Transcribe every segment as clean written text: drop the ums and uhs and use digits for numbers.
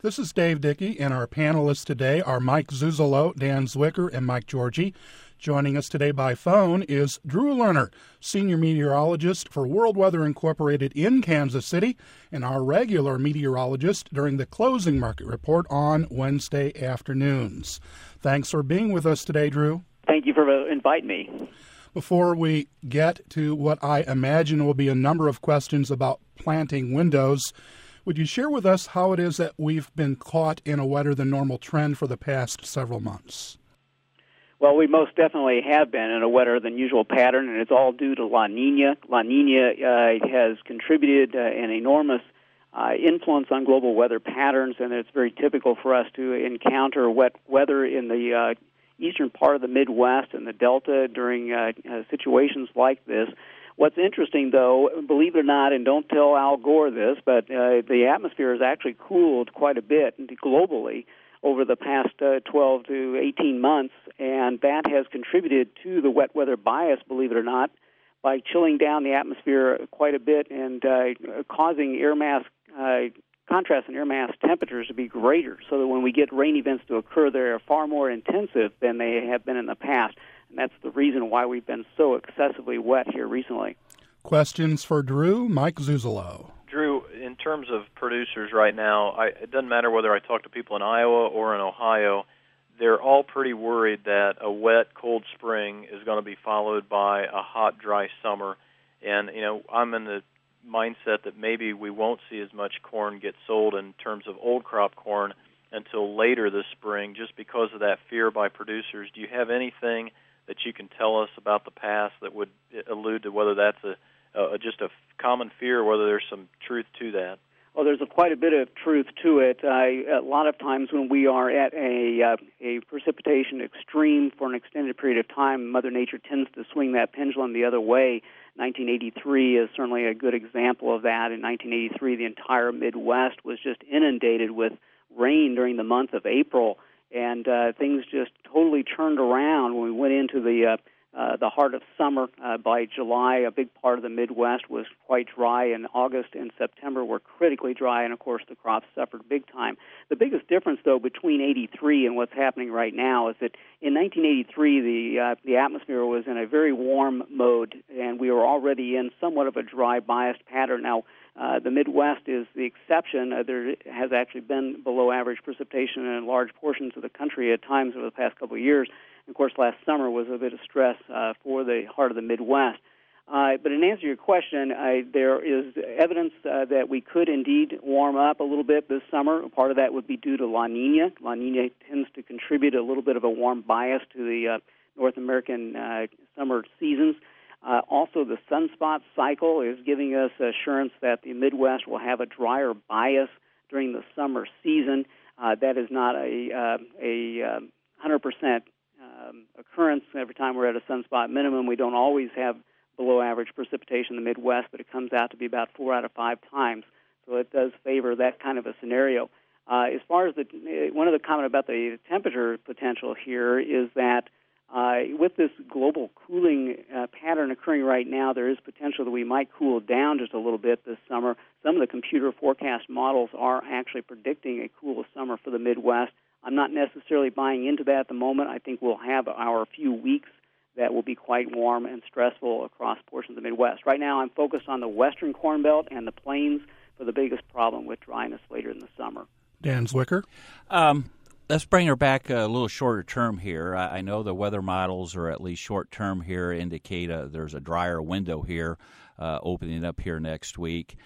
This is Dave Dickey, and our panelists today are Mike Zuzolo, Dan Zwicker, and Mike Georgie. Joining us today by phone is Drew Lerner, Senior Meteorologist for World Weather Incorporated in Kansas City, and our regular meteorologist during the closing market report on Wednesday afternoons. Thanks for being with us today, Drew. Thank you for inviting me. Before we get to what I imagine will be a number of questions about planting windows, would you share with us how it is that we've been caught in a wetter than normal trend for the past several months? Well, we most definitely have been in a wetter than usual pattern, and it's all due to La Nina. La Nina has contributed an enormous influence on global weather patterns, and it's very typical for us to encounter wet weather in the eastern part of the Midwest and the Delta during situations like this. What's interesting, though, believe it or not, and don't tell Al Gore this, but the atmosphere has actually cooled quite a bit globally over the past 12 to 18 months, and that has contributed to the wet weather bias, believe it or not, by chilling down the atmosphere quite a bit and causing air mass contrast in air mass temperatures to be greater, so that when we get rain events to occur, they are far more intensive than they have been in the past. And that's the reason why we've been so excessively wet here recently. Questions for Drew? Mike Zuzolo. Drew, in terms of producers right now, it doesn't matter whether I talk to people in Iowa or in Ohio, they're all pretty worried that a wet, cold spring is going to be followed by a hot, dry summer. And, I'm in the mindset that maybe we won't see as much corn get sold in terms of old crop corn until later this spring, just because of that fear by producers. Do you have anything that you can tell us about the past that would allude to whether that's just a common fear or whether there's some truth to that? Well, there's quite a bit of truth to it. A lot of times when we are at a precipitation extreme for an extended period of time, Mother Nature tends to swing that pendulum the other way. 1983 is certainly a good example of that. In 1983, the entire Midwest was just inundated with rain during the month of April, and things just totally turned around when we went into the heart of summer. By July, a big part of the Midwest was quite dry, and August and September were critically dry, and of course the crops suffered big time. The biggest difference, though, between 83 and what's happening right now is that in 1983 the atmosphere was in a very warm mode, and we were already in somewhat of a dry biased pattern. Now, the Midwest is the exception. There has actually been below average precipitation in large portions of the country at times over the past couple of years. Of course, last summer was a bit of stress for the heart of the Midwest. But in answer to your question, there is evidence that we could indeed warm up a little bit this summer. Part of that would be due to La Nina. La Nina tends to contribute a little bit of a warm bias to the North American summer seasons. Also, the sunspot cycle is giving us assurance that the Midwest will have a drier bias during the summer season. That is not a 100% occurrence. Every time we're at a sunspot minimum, we don't always have below average precipitation in the Midwest, but it comes out to be about 4 out of 5 times. So it does favor that kind of a scenario. As far as one of the comment about the temperature potential here is that with this global cooling pattern occurring right now, there is potential that we might cool down just a little bit this summer. Some of the computer forecast models are actually predicting a cool summer for the Midwest. I'm not necessarily buying into that at the moment. I think we'll have our few weeks that will be quite warm and stressful across portions of the Midwest. Right now, I'm focused on the western Corn Belt and the plains for the biggest problem with dryness later in the summer. Dan Zwicker? Let's bring her back a little shorter term here. I know the weather models, or at least short term here, indicate there's a drier window here opening up here next week.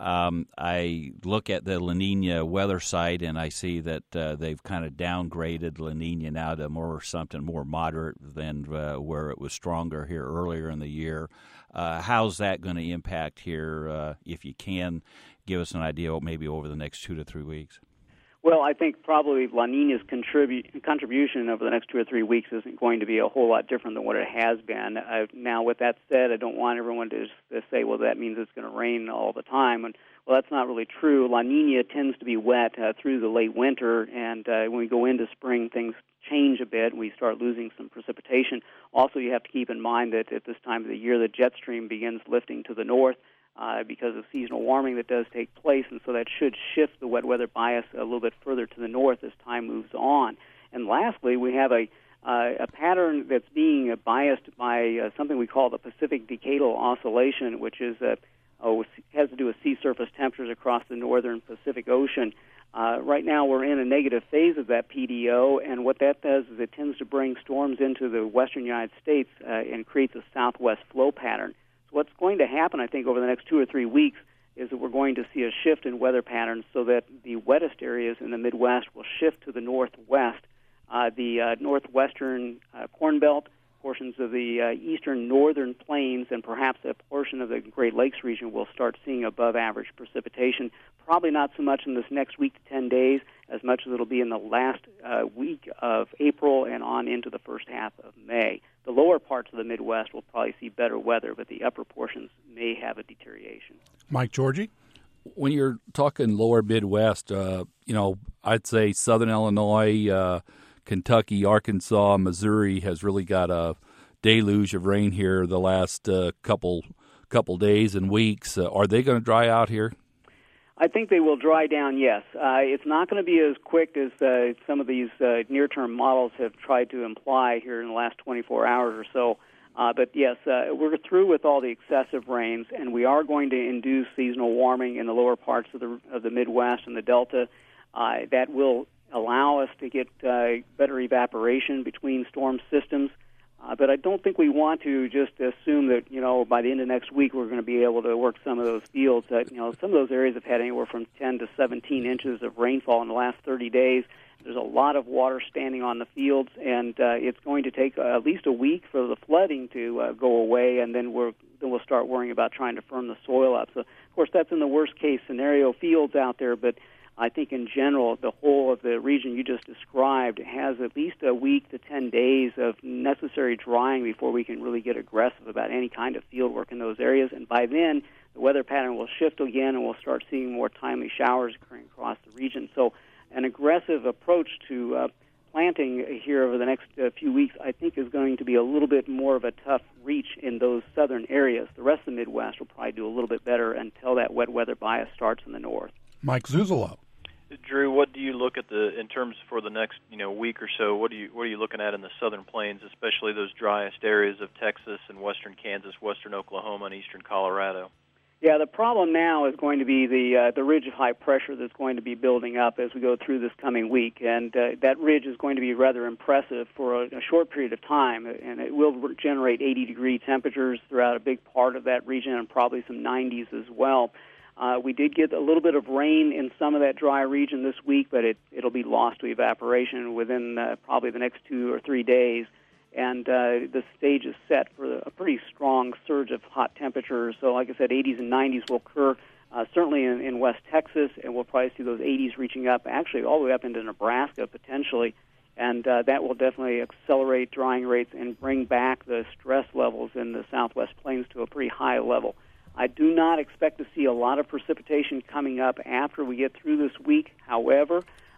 I look at the La Nina weather site, and I see that they've kind of downgraded La Nina now to something more moderate than where it was stronger here earlier in the year. How's that going to impact here, if you can give us an idea maybe over the next 2 to 3 weeks? Well, I think probably La Nina's contribution over the next 2 or 3 weeks isn't going to be a whole lot different than what it has been. Now, with that said, I don't want everyone to say, well, that means it's going to rain all the time. And, well, that's not really true. La Nina tends to be wet through the late winter, and when we go into spring, things change a bit, and we start losing some precipitation. Also, you have to keep in mind that at this time of the year, the jet stream begins lifting to the north. because of seasonal warming that does take place, and so that should shift the wet weather bias a little bit further to the north as time moves on. And lastly, we have a pattern that's being biased by something we call the Pacific Decadal Oscillation, which is has to do with sea surface temperatures across the northern Pacific Ocean. Right now we're in a negative phase of that PDO, and what that does is it tends to bring storms into the western United States and creates a southwest flow pattern. So what's going to happen, I think, over the next 2 or 3 weeks is that we're going to see a shift in weather patterns so that the wettest areas in the Midwest will shift to the northwest. The northwestern Corn Belt, portions of the eastern northern plains, and perhaps a portion of the Great Lakes region will start seeing above-average precipitation. Probably not so much in this next week to 10 days as much as it'll be in the last week of April and on into the first half of May. The lower parts of the Midwest will probably see better weather, but the upper portions may have a deterioration. Mike Georgie? When you're talking lower Midwest, I'd say southern Illinois, Kentucky, Arkansas, Missouri has really got a deluge of rain here the last couple days and weeks. Are they going to dry out here? I think they will dry down, yes. It's not going to be as quick as some of these near-term models have tried to imply here in the last 24 hours or so. But yes, we're through with all the excessive rains, and we are going to induce seasonal warming in the lower parts of the Midwest and the Delta. That will allow us to get better evaporation between storm systems. But I don't think we want to just assume that, by the end of next week we're going to be able to work some of those fields. Some of those areas have had anywhere from 10 to 17 inches of rainfall in the last 30 days. There's a lot of water standing on the fields, and it's going to take at least a week for the flooding to go away, and then we'll start worrying about trying to firm the soil up. So, of course, that's in the worst-case scenario fields out there, but I think in general, the whole of the region you just described has at least a week to 10 days of necessary drying before we can really get aggressive about any kind of field work in those areas. And by then, the weather pattern will shift again, and we'll start seeing more timely showers occurring across the region. So an aggressive approach to planting here over the next few weeks, I think, is going to be a little bit more of a tough reach in those southern areas. The rest of the Midwest will probably do a little bit better until that wet weather bias starts in the north. Mike Zuzolo. Drew, what do you look at in terms for the next week or so? What are you looking at in the southern plains, especially those driest areas of Texas and western Kansas, western Oklahoma, and eastern Colorado? Yeah, the problem now is going to be the ridge of high pressure that's going to be building up as we go through this coming week, and that ridge is going to be rather impressive for a short period of time, and it will generate 80-degree temperatures throughout a big part of that region and probably some 90s as well. We did get a little bit of rain in some of that dry region this week, but it'll be lost to evaporation within probably the next 2 or 3 days. And the stage is set for a pretty strong surge of hot temperatures. So, like I said, 80s and 90s will occur certainly in West Texas, and we'll probably see those 80s reaching up, actually all the way up into Nebraska potentially. And that will definitely accelerate drying rates and bring back the stress levels in the Southwest Plains to a pretty high level. I do not expect to see a lot of precipitation coming up after we get through this week. However,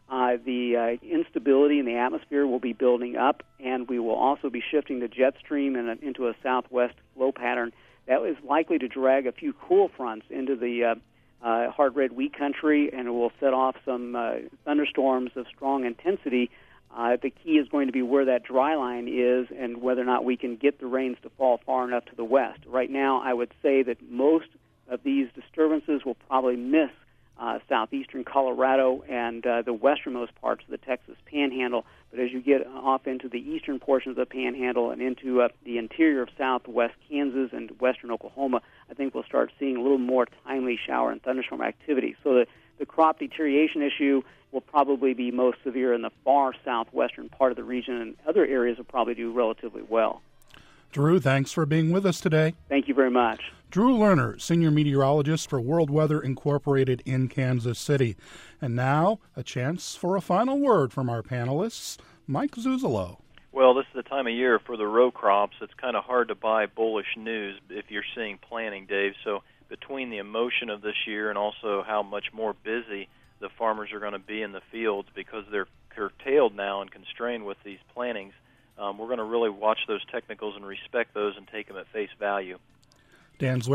the instability in the atmosphere will be building up, and we will also be shifting the jet stream into a southwest flow pattern that is likely to drag a few cool fronts into the hard red wheat country, and it will set off some thunderstorms of strong intensity. The key is going to be where that dry line is and whether or not we can get the rains to fall far enough to the west. Right now, I would say that most of these disturbances will probably miss southeastern Colorado and the westernmost parts of the Texas Panhandle. But as you get off into the eastern portions of the Panhandle and into the interior of southwest Kansas and western Oklahoma, I think we'll start seeing a little more timely shower and thunderstorm activity. So the crop deterioration issue will probably be most severe in the far southwestern part of the region, and other areas will probably do relatively well. Drew, thanks for being with us today. Thank you very much. Drew Lerner, Senior Meteorologist for World Weather Incorporated in Kansas City. And now, a chance for a final word from our panelists. Mike Zuzolo. Well, this is the time of year for the row crops. It's kind of hard to buy bullish news if you're seeing planting, Dave. So between the emotion of this year and also how much more busy the farmers are going to be in the fields because they're curtailed now and constrained with these plantings, we're going to really watch those technicals and respect those and take them at face value. Dan Zwicker.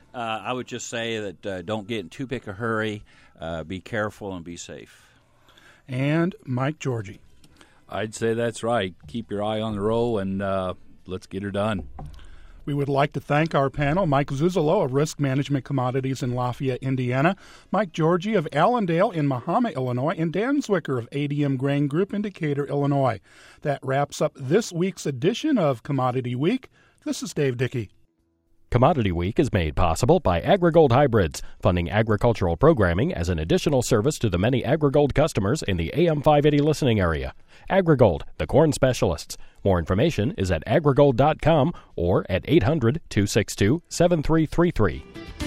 I would just say that don't get in too big a hurry. Be careful and be safe. And Mike Georgie. I'd say that's right. Keep your eye on the row, and let's get her done. We would like to thank our panel, Mike Zuzolo of Risk Management Commodities in Lafayette, Indiana, Mike Georgie of Allendale in Mahama, Illinois, and Dan Zwicker of ADM Grain Group in Decatur, Illinois. That wraps up this week's edition of Commodity Week. This is Dave Dickey. Commodity Week is made possible by AgriGold Hybrids, funding agricultural programming as an additional service to the many AgriGold customers in the AM 580 listening area. AgriGold, the corn specialists. More information is at agrigold.com or at 800-262-7333.